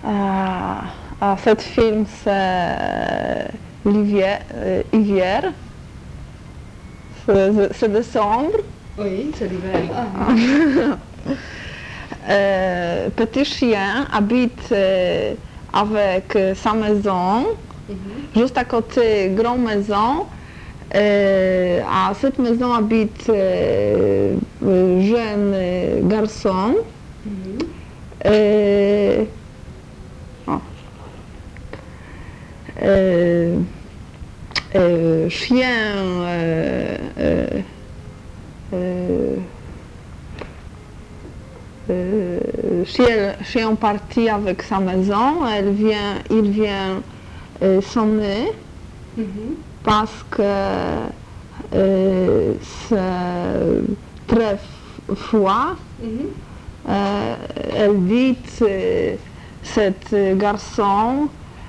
Cet film, c'est Hiver. C'est décembre. Oui, c'est l'hiver. Petit chien habite avec sa maison, juste à côté, grande maison. À cette maison habite jeune garçon. Chien chien parti avec sa maison, il vient sonner parce que c'est très froid. Elle dit cet garçon,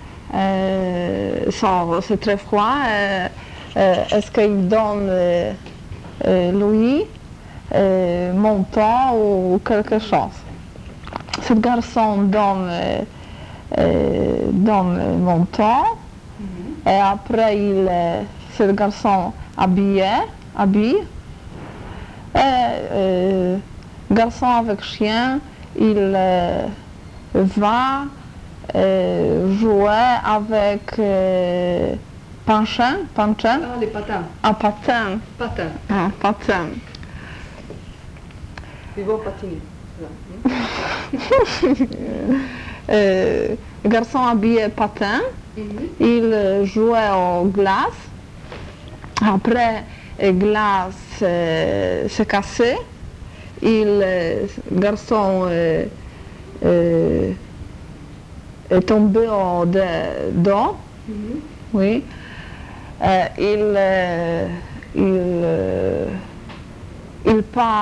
c'est très froid, est-ce qu'il donne lui montant ou quelque chose. Ce garçon donne montant et après ce garçon habille et garçon avec chien, il va jouer avec patin. Les patins. Patin. Patin. Ils vont patiner. Le garçon habillé patin, il jouait aux glaces. Après, la glace s'est cassée. Le garçon est tombé dedans. Oui. Il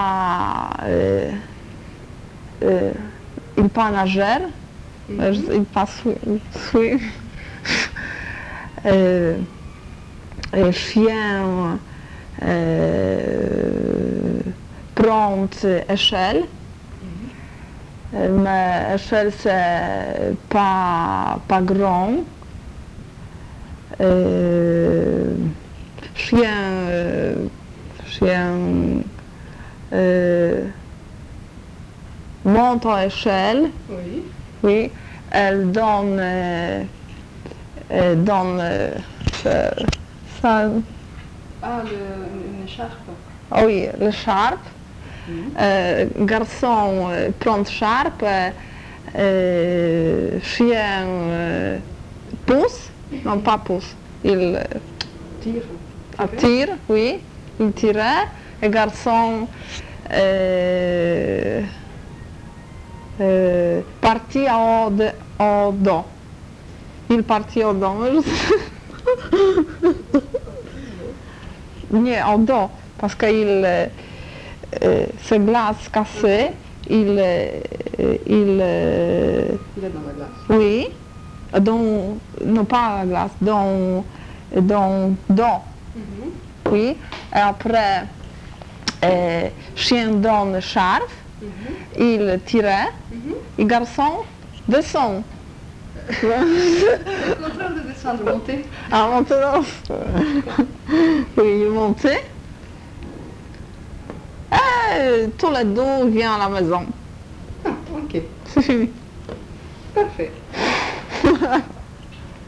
pas nager, il pas swim. Chien prend échelle, mais échelle c'est pas grand. Chien monte à échelle. Oui. Elle donne ça. Une écharpe. Oui, l'écharpe. Garçon prend l'écharpe. Chien pousse. Non, pas pousse. Il tire, oui. Il tirait. Le garçon partit au dos. Il partit au dos. Au dos, parce qu'il se glace cassée, il est dans la glace. Oui, non pas la glace, dans dos. Oui, et après, chien donne l'écharpe, il tirait, et garçon descend. C'est le contraire de descendre, monter. Monter, non. Oui, il montait. Et tous les deux viennent à la maison. Ok. C'est fini. Parfait.